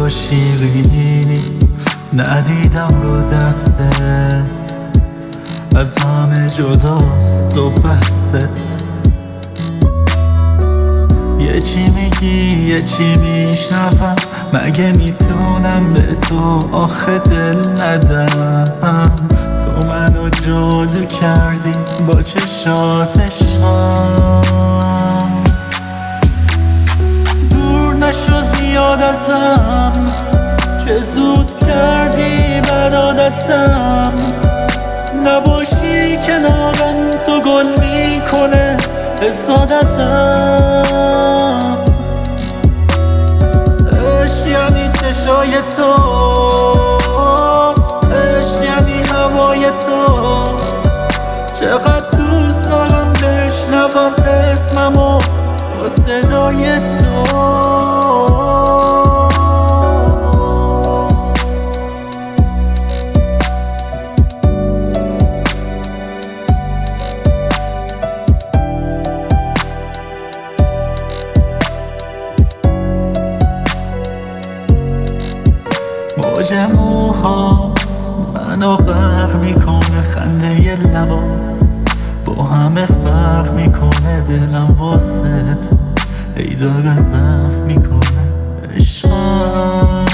تو شیرینی ندیدم رو دستت، از همه جداست و بحثت. یه چی میگی یه چی میشنوم، مگه میتونم به تو آخه دل ندم؟ تو منو جادو کردی با چشات شام، دور نشو زیاد ازم، چه زود کردی بد عادتم. نباشی کنارم تو گل میکنه حسادتم. عشق یعنی چشای تو، عشق یعنی هوای تو. چقدر دوست دارم بشنوم اسممو با صدای تو. موج موهات منو غرق میکنه، خنده لبات با همه فرق میکنه. دلم واسه تو ای داره ضعف میکنه عشقم.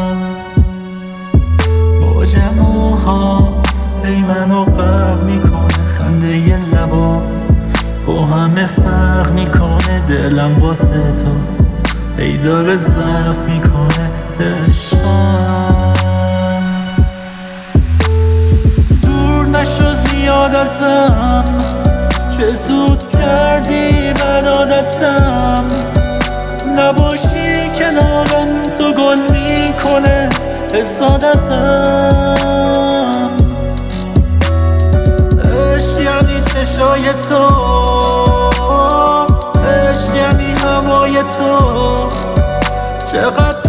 موج موهات ای منو غرق میکنه، خنده لبات با همه فرق میکنه. دلم واسه تو ای داره ضعف میکنه عشقم. دور نشو زیاد ازم، چه زود کردی بد عادتم. نباشی کنارم تو گل میکنه حسادتم. عشق یعنی چشای تو، عشق یعنی هوای تو. چقدر